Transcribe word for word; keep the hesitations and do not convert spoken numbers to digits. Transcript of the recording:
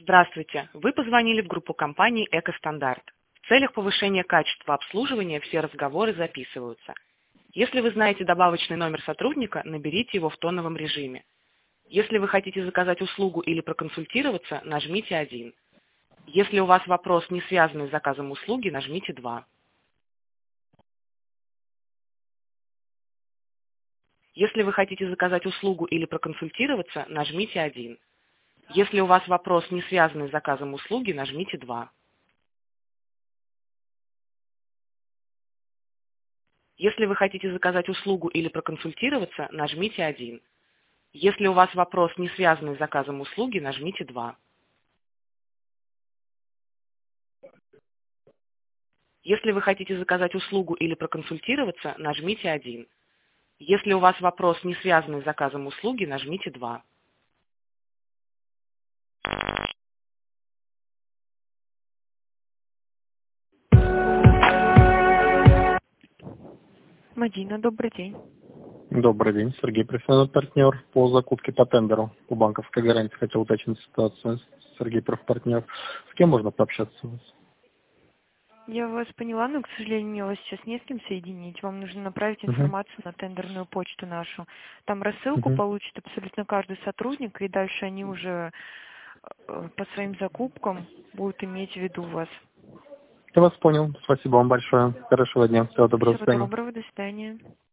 Здравствуйте! Вы позвонили в группу компании «Экостандарт». В целях повышения качества обслуживания все разговоры записываются. Если вы знаете добавочный номер сотрудника, наберите его в тоновом режиме. Если вы хотите заказать услугу или проконсультироваться, нажмите один. Если у вас вопрос, не связанный с заказом услуги, нажмите два. Если вы хотите заказать услугу или проконсультироваться, нажмите один. Если у вас вопрос, не связанный с заказом услуги, нажмите два. Если вы хотите заказать услугу или проконсультироваться, нажмите один. Если у вас вопрос, не связанный с заказом услуги, нажмите два. Если вы хотите заказать услугу или проконсультироваться, нажмите один. Если у вас вопрос, не связанный с заказом услуги, нажмите два. Мадина, добрый день. Добрый день, Сергей, профессиональный партнер по закупке по тендеру по банковской гарантии. Хотел уточнить ситуацию. Сергей, профпартнер. С кем можно пообщаться у вас? Я вас поняла, но, к сожалению, мне вас сейчас не с кем соединить. Вам нужно направить Угу. информацию на тендерную почту нашу. Там рассылку Угу. получит абсолютно каждый сотрудник, и дальше они уже э, по своим закупкам будут иметь в виду вас. Я вас понял. Спасибо вам большое. Хорошего дня. Всего доброго. До Всего свидания. доброго, до свидания.